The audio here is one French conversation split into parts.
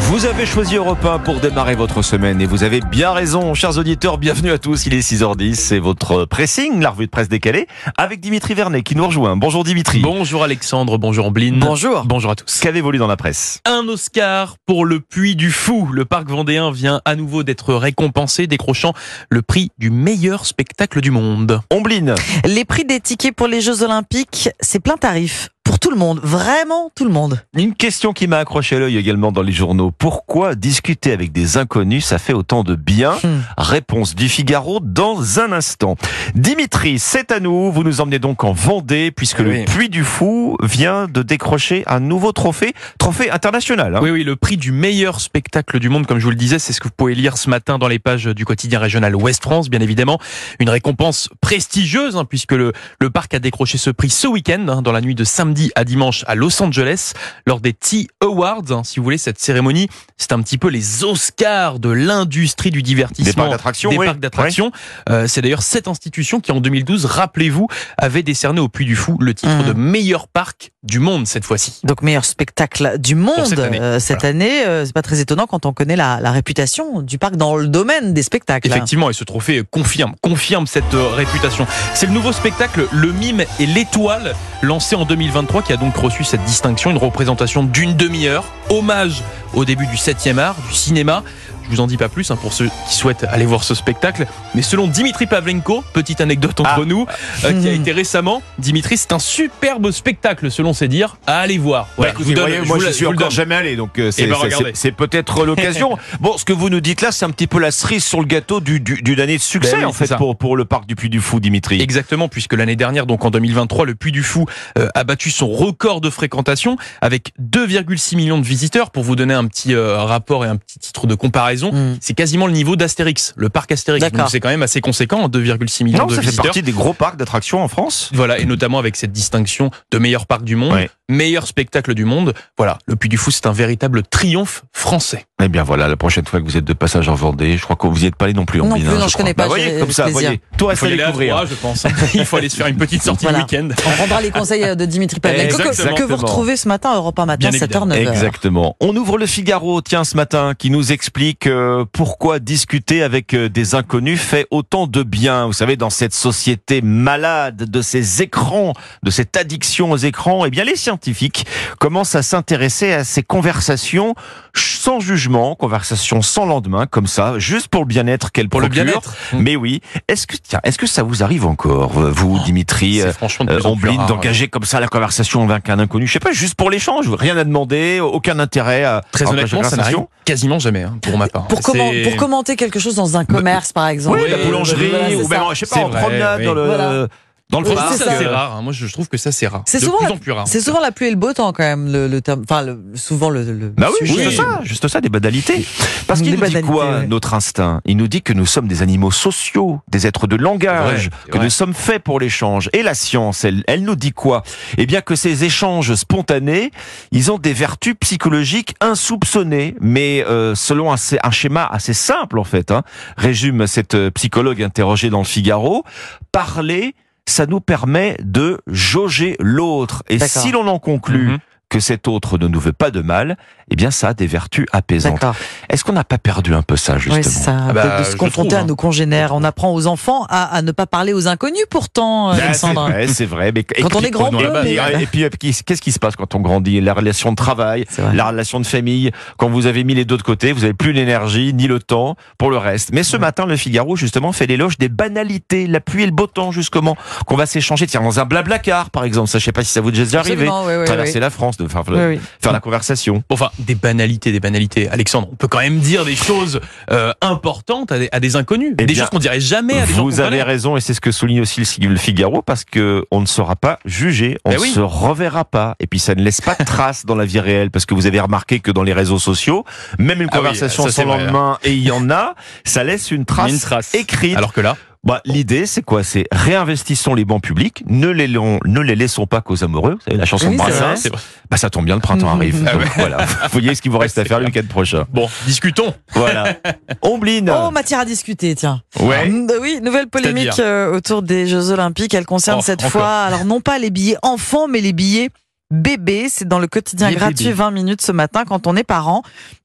Vous avez choisi Europe 1 pour démarrer votre semaine et vous avez bien raison, chers auditeurs, bienvenue à tous, il est 6h10, c'est votre pressing, la revue de presse décalée, avec Dimitri Vernet qui nous rejoint. Bonjour Dimitri. Bonjour Alexandre, bonjour Ambline. Bonjour. Bonjour à tous. Qu'avez volé dans la presse? Un Oscar pour le Puy du Fou. Le parc vendéen vient à nouveau d'être récompensé, décrochant le prix du meilleur spectacle du monde. Ombline. Les prix des tickets pour les Jeux Olympiques, c'est plein tarif. Pour tout le monde, vraiment tout le monde. Une question qui m'a accroché à l'œil également dans les journaux. Pourquoi discuter avec des inconnus, ça fait autant de bien? Réponse du Figaro dans un instant. Dimitri, c'est à nous. Vous nous emmenez donc en Vendée, puisque le Puy du Fou vient de décrocher un nouveau trophée international. Hein. Oui, le prix du meilleur spectacle du monde, comme je vous le disais, c'est ce que vous pouvez lire ce matin dans les pages du quotidien régional Ouest France, bien évidemment. Une récompense prestigieuse, puisque le parc a décroché ce prix ce week-end, dans la nuit de samedi à dimanche à Los Angeles, lors des T Awards. Si vous voulez, cette cérémonie, c'est un petit peu les Oscars de l'industrie du divertissement. Des parcs d'attractions. Parcs d'attractions. C'est d'ailleurs cette institution qui, en 2012, rappelez-vous, avait décerné au Puy du Fou le titre de meilleur parc du monde cette fois-ci. Donc meilleur spectacle du monde cette année. C'est pas très étonnant quand on connaît la réputation du parc dans le domaine des spectacles. Effectivement, et ce trophée confirme cette réputation. C'est le nouveau spectacle Le Mime et l'Étoile, lancé en 2023, qui a donc reçu cette distinction, une représentation d'une demi-heure, hommage au début du 7e art, du cinéma. Je vous en dis pas plus pour ceux qui souhaitent aller voir ce spectacle. Mais selon Dimitri Pavlenko, petite anecdote entre nous, qui a été récemment, Dimitri, c'est un superbe spectacle selon ses dires, à aller voir. Voilà, moi je suis encore jamais allé, donc c'est peut-être l'occasion. Bon, ce que vous nous dites là, c'est un petit peu la cerise sur le gâteau d'une année de succès en fait pour le parc du Puy du Fou, Dimitri. Exactement, puisque l'année dernière, donc en 2023, le Puy du Fou a battu son record de fréquentation avec 2,6 millions de visiteurs. Pour vous donner un petit rapport et un petit titre de comparaison, c'est quasiment le niveau d'Astérix, le parc Astérix. Donc c'est quand même assez conséquent, 2,6 millions de visiteurs. Ça fait partie des gros parcs d'attractions en France. Voilà, et notamment avec cette distinction de meilleur parc du monde, meilleur spectacle du monde. Voilà, le Puy du Fou, c'est un véritable triomphe français. Eh bien voilà, la prochaine fois que vous êtes de passage en Vendée, je crois que vous n'y êtes pas allé non plus. Non, je connais pas. Voyez, comme ça, voyez. Tout reste à découvrir. Je pense. Il faut aller se faire une petite sortie le week-end. On prendra les conseils de Dimitri Pavlenko que vous retrouvez ce matin, Europe 1 matin, 7h, 9h. Exactement. On ouvre le Figaro, ce matin, qui nous explique pourquoi discuter avec des inconnus fait autant de bien. Vous savez, dans cette société malade de ces écrans, de cette addiction aux écrans, eh bien, les scientifiques commencent à s'intéresser à ces conversations sans jugement, conversations sans lendemain, comme ça, juste pour le bien-être qu'elles procurent. Le bien-être. Mais oui. Est-ce que ça vous arrive encore, vous, Dimitri, Ombline, d'engager comme ça la conversation avec un inconnu? Je sais pas, juste pour l'échange, rien à demander, aucun intérêt à très honnêtement, ça n'arrive quasiment jamais, pour ma part. Pour commenter quelque chose dans un commerce, par exemple. Oui, la boulangerie, ou même, je sais pas, en promenade dans le parc. Ça, c'est rare. Moi, je trouve que ça, c'est rare. C'est souvent plus rare. C'est souvent la pluie et le beau temps, quand même, le terme. Enfin, souvent le sujet. Juste ça, des banalités. Parce qu'il nous dit quoi, notre instinct? Il nous dit que nous sommes des animaux sociaux, des êtres de langage, que nous sommes faits pour l'échange. Et la science, elle nous dit quoi? Eh bien, que ces échanges spontanés, ils ont des vertus psychologiques insoupçonnées, mais selon un schéma assez simple, en fait. Résume cette psychologue interrogée dans le Figaro. Parler, ça nous permet de jauger l'autre. Et si l'on en conclut que cet autre ne nous veut pas de mal, eh bien ça a des vertus apaisantes. Est-ce qu'on n'a pas perdu un peu ça, justement? Oui, c'est ça, de se confronter à nos congénères. On apprend aux enfants à ne pas parler aux inconnus, pourtant, Alexandre. C'est vrai. Mais quand on est grand, et puis, qu'est-ce qui se passe quand on grandit? La relation de travail, la relation de famille. Quand vous avez mis les deux de côté, vous n'avez plus l'énergie ni le temps pour le reste. Mais ce matin, le Figaro, justement, fait l'éloge des banalités, la pluie et le beau temps, justement, qu'on va s'échanger. Tiens, dans un blablacar, par exemple. Ça, je sais pas si ça vous est déjà arrivé. Traverser la France, de faire la conversation. Enfin, des banalités. Alexandre, on peut quand même dire des choses importantes à des inconnus, des choses qu'on dirait jamais à des gens qu'on connaît. Vous avez raison, et c'est ce que souligne aussi le Figaro, parce que on ne sera pas jugé, on ne se reverra pas, et puis ça ne laisse pas de traces dans la vie réelle, parce que vous avez remarqué que dans les réseaux sociaux, même une conversation sans lendemain, et il y en a, ça laisse une trace écrite. Alors que là, l'idée, c'est quoi? C'est réinvestissons les bancs publics, ne les laissons pas qu'aux amoureux. Vous savez, la chanson de Brassens. Ça tombe bien, le printemps arrive. Donc, voilà. Vous voyez ce qu'il vous reste à faire le week-end prochain. Bon, discutons. Voilà. Ombline. Matière à discuter, tiens. Oui, nouvelle polémique autour des Jeux Olympiques. Elle concerne cette fois, alors non pas les billets enfants, mais les billets bébés. C'est dans le quotidien gratuit 20 minutes ce matin quand on est parent.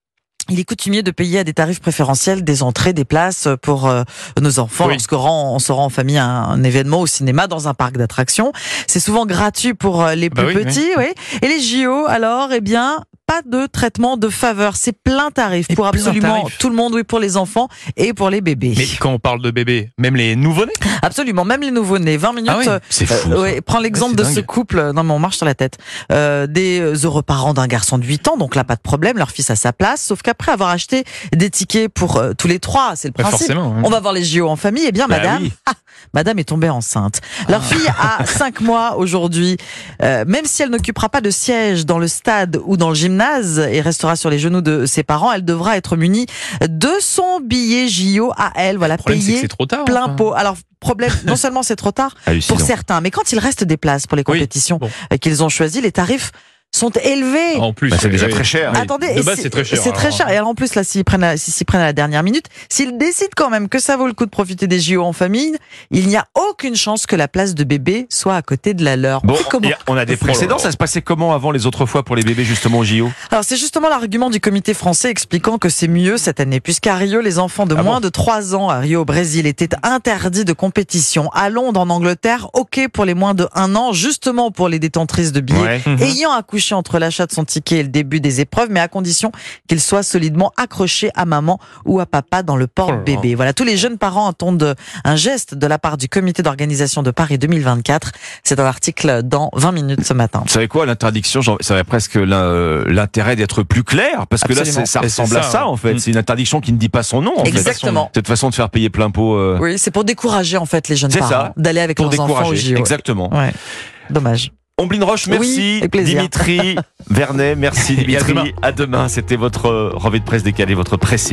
Il est coutumier de payer à des tarifs préférentiels des entrées, des places pour nos enfants lorsqu'on se rend en famille à un événement au cinéma, dans un parc d'attractions. C'est souvent gratuit pour les plus petits. Oui. Et les JO, alors, pas de traitement de faveur, c'est plein tarif pour absolument tout le monde, pour les enfants et pour les bébés. Mais quand on parle de bébés, même les nouveau-nés? Absolument, même les nouveau-nés. 20 minutes. C'est fou. Prends l'exemple de ce couple. Non, mais on marche sur la tête. Des heureux parents d'un garçon de 8 ans, donc là, pas de problème, leur fils a sa place. Sauf qu'après avoir acheté des tickets pour tous les trois, c'est le principe. On va voir les JO en famille. Madame est tombée enceinte. Leur fille a 5 mois aujourd'hui. Même si elle n'occupera pas de siège dans le stade ou dans le gymnase et restera sur les genoux de ses parents, elle devra être munie de son billet JO à elle. Voilà, payé plein pot. Alors, problème, non seulement c'est trop tard pour certains, mais quand il reste des places pour les compétitions qu'ils ont choisies, les tarifs sont élevés. En plus, c'est déjà très cher. Attendez, de base, c'est très cher. C'est très cher. Et alors, en plus, là, s'ils s'y prennent à la dernière minute, s'ils décident quand même que ça vaut le coup de profiter des JO en famille, il n'y a aucune chance que la place de bébé soit à côté de la leur. Bon, on a des précédents. Ça se passait comment avant les autres fois pour les bébés, justement, aux JO? Alors, c'est justement l'argument du comité français expliquant que c'est mieux cette année, puisqu'à Rio, les enfants de moins de 3 ans à Rio, au Brésil, étaient interdits de compétition. À Londres, en Angleterre, OK pour les moins de 1 an, justement pour les détentrices de billets, ayant accouché entre l'achat de son ticket et le début des épreuves, mais à condition qu'il soit solidement accroché à maman ou à papa dans le porte-bébé. Voilà, tous les jeunes parents attendent un geste de la part du comité d'organisation de Paris 2024. C'est dans l'article dans 20 minutes ce matin. Vous savez quoi, l'interdiction, ça aurait presque l'intérêt d'être plus clair, parce que là, ça ressemble à ça, en fait. C'est une interdiction qui ne dit pas son nom, en Exactement. fait. Cette façon de faire payer plein pot. Oui, c'est pour décourager, en fait, les jeunes parents d'aller avec leurs enfants au JO. Exactement. Ouais. Dommage. Omblin Roche, merci. Dimitri Vernet, merci Dimitri. À demain. C'était votre revue de presse décalée, votre presse.